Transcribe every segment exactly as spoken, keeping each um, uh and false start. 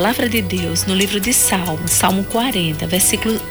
palavra de Deus no livro de Salmos, Salmo quarenta, versículo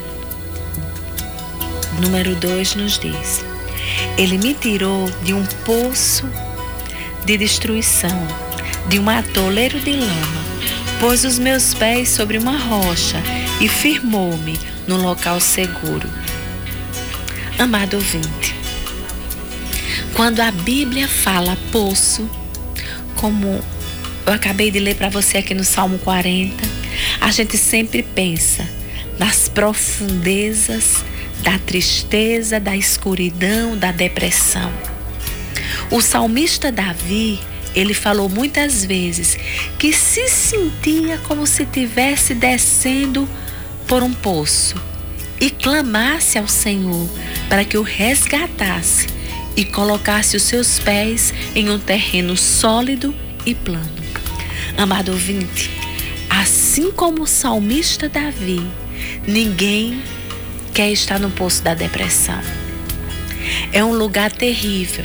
número dois nos diz: Ele me tirou de um poço de destruição, de um atoleiro de lama, pôs os meus pés sobre uma rocha e firmou-me num local seguro. Amado ouvinte, quando a Bíblia fala poço, como eu acabei de ler para você aqui no Salmo quarenta, a gente sempre pensa nas profundezas da tristeza, da escuridão, da depressão. O salmista Davi, ele falou muitas vezes que se sentia como se estivesse descendo por um poço e clamasse ao Senhor para que o resgatasse e colocasse os seus pés em um terreno sólido e plano. Amado ouvinte, assim como o salmista Davi, ninguém quer estar no poço da depressão. É um lugar terrível.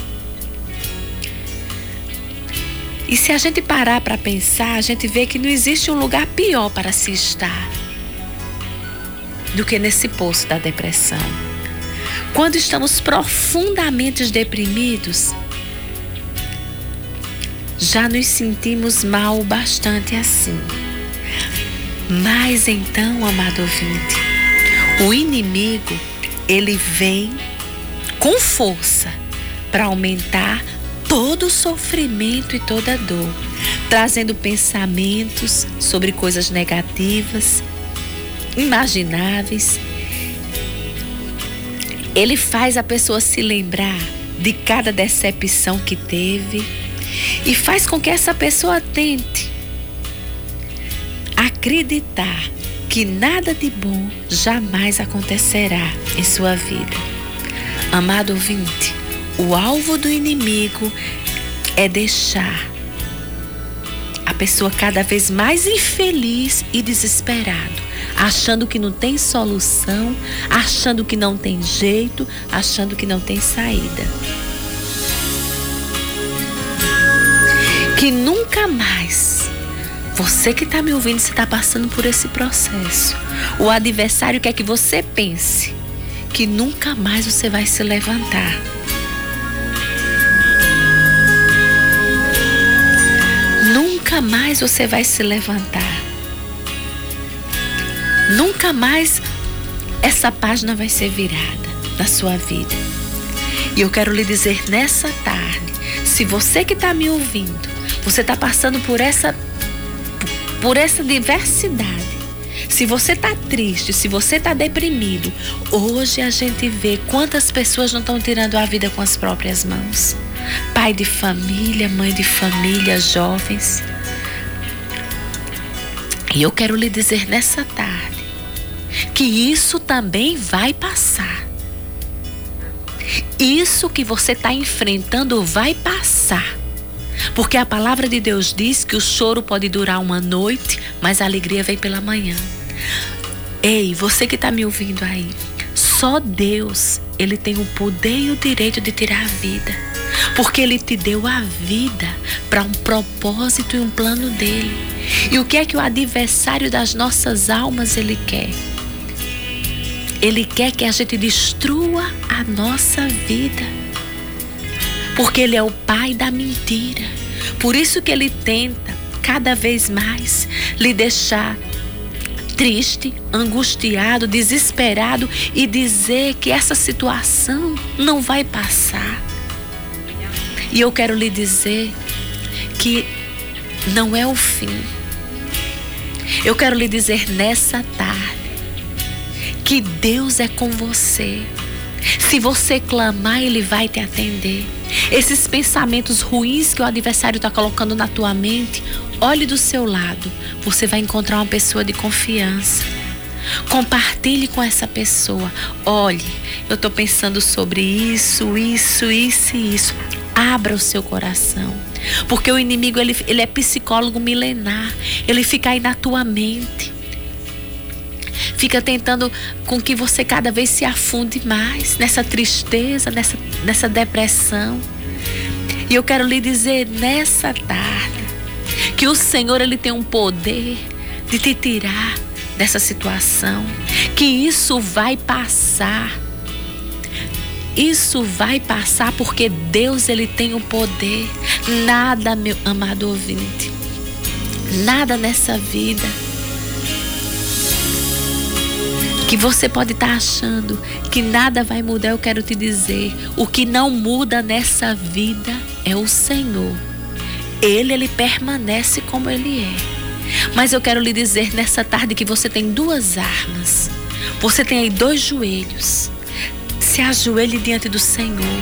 E se a gente parar para pensar, a gente vê que não existe um lugar pior para se estar do que nesse poço da depressão. Quando estamos profundamente deprimidos, já nos sentimos mal bastante assim. Mas então, amado ouvinte, o inimigo, ele vem com força para aumentar todo o sofrimento e toda a dor, trazendo pensamentos sobre coisas negativas, imagináveis. Ele faz a pessoa se lembrar de cada decepção que teve e faz com que essa pessoa tente acreditar que nada de bom jamais acontecerá em sua vida. Amado ouvinte, o alvo do inimigo é deixar a pessoa cada vez mais infeliz e desesperado, achando que não tem solução, achando que não tem jeito, achando que não tem saída. Que nunca mais, você que está me ouvindo, você está passando por esse processo. O adversário quer que você pense que nunca mais você vai se levantar. Nunca mais você vai se levantar. Nunca mais essa página vai ser virada na sua vida. E eu quero lhe dizer nessa tarde, se você que está me ouvindo, você está passando por essa, por essa diversidade, se você está triste, se você está deprimido, hoje a gente vê quantas pessoas não estão tirando a vida com as próprias mãos. Pai de família, mãe de família, jovens. E eu quero lhe dizer nessa tarde que isso também vai passar. Isso que você está enfrentando vai passar. Porque a palavra de Deus diz que o choro pode durar uma noite, mas a alegria vem pela manhã. Ei, você que está me ouvindo aí, só Deus, Ele tem o poder e o direito de tirar a vida. Porque Ele te deu a vida para um propósito e um plano dEle. E o que é que o adversário das nossas almas Ele quer? Ele quer que a gente destrua a nossa vida. Porque Ele é o pai da mentira. Por isso que Ele tenta cada vez mais lhe deixar triste, angustiado, desesperado e dizer que essa situação não vai passar. E eu quero lhe dizer que não é o fim. Eu quero lhe dizer nessa tarde que Deus é com você. Se você clamar, Ele vai te atender. Esses pensamentos ruins que o adversário está colocando na tua mente, olhe do seu lado. Você vai encontrar uma pessoa de confiança. Compartilhe com essa pessoa. Olhe, eu estou pensando sobre isso, isso, isso e isso. Abra o seu coração. Porque o inimigo, ele, ele é psicólogo milenar. Ele fica aí na tua mente. Fica tentando com que você cada vez se afunde mais nessa tristeza, nessa, nessa depressão. E eu quero lhe dizer nessa tarde que o Senhor, Ele tem um poder de te tirar dessa situação, que isso vai passar. Isso vai passar porque Deus, Ele tem o poder. Nada, meu amado ouvinte, nada nessa vida que você pode estar achando que nada vai mudar. Eu quero te dizer, o que não muda nessa vida é o Senhor. Ele, Ele permanece como Ele é. Mas eu quero lhe dizer nessa tarde que você tem duas armas. Você tem aí dois joelhos. Se ajoelhe diante do Senhor.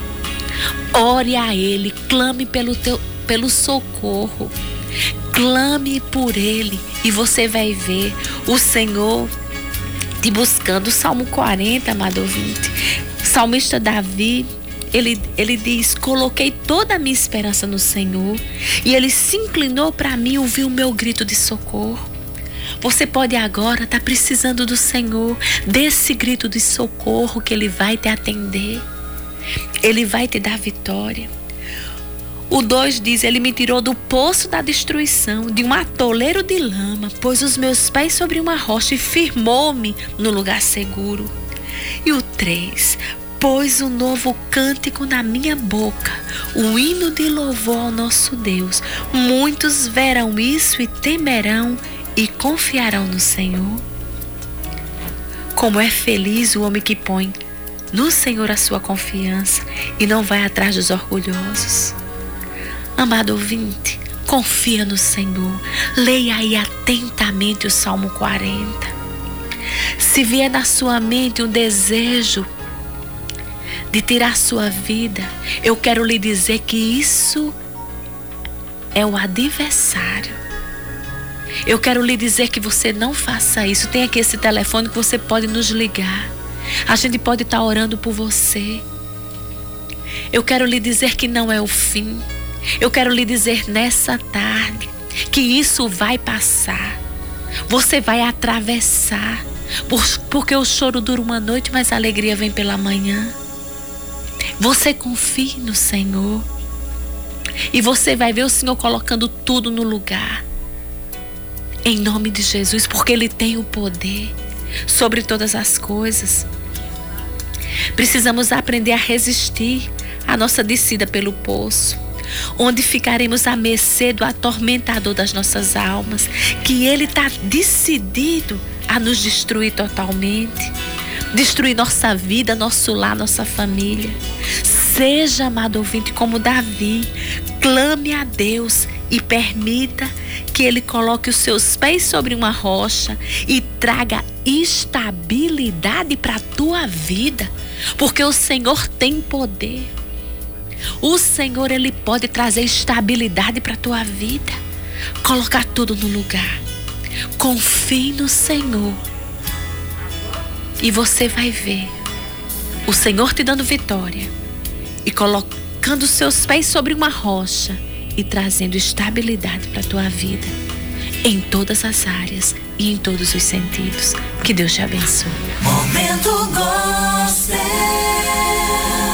Ore a Ele, clame pelo, teu, pelo socorro. Clame por Ele e você vai ver o Senhor te buscando. O Salmo quarenta, amado ouvinte, o salmista Davi, Ele, ele diz: coloquei toda a minha esperança no Senhor e Ele se inclinou para mim e ouviu o meu grito de socorro. Você pode agora estar precisando do Senhor, desse grito de socorro, que Ele vai te atender. Ele vai te dar vitória. O dois diz: Ele me tirou do poço da destruição, de um atoleiro de lama, pôs os meus pés sobre uma rocha e firmou-me no lugar seguro. E o três: pôs um novo cântico na minha boca, um hino de louvor ao nosso Deus. Muitos verão isso e temerão e confiarão no Senhor. Como é feliz o homem que põe no Senhor a sua confiança e não vai atrás dos orgulhosos. Amado ouvinte, confia no Senhor. Leia aí atentamente o Salmo quarenta. Se vier na sua mente um desejo de tirar sua vida, eu quero lhe dizer que isso é o adversário. Eu quero lhe dizer que você não faça isso. Tem aqui esse telefone que você pode nos ligar. A gente pode estar orando por você. Eu quero lhe dizer que não é o fim. Eu quero lhe dizer nessa tarde que isso vai passar. Você vai atravessar. Porque o choro dura uma noite, mas a alegria vem pela manhã. Você confie no Senhor. E você vai ver o Senhor colocando tudo no lugar. Em nome de Jesus, porque Ele tem o poder sobre todas as coisas. Precisamos aprender a resistir à nossa descida pelo poço, onde ficaremos à mercê do atormentador das nossas almas, que ele está decidido a nos destruir totalmente, destruir nossa vida, nosso lar, nossa família. Seja, amado ouvinte, como Davi, clame a Deus e permita que Ele coloque os seus pés sobre uma rocha e traga estabilidade para a tua vida, porque o Senhor tem poder. O Senhor, Ele pode trazer estabilidade para a tua vida, colocar tudo no lugar. Confie no Senhor e você vai ver o Senhor te dando vitória e colocando os seus pés sobre uma rocha e trazendo estabilidade para a tua vida, em todas as áreas e em todos os sentidos. Que Deus te abençoe. Momento Gospel.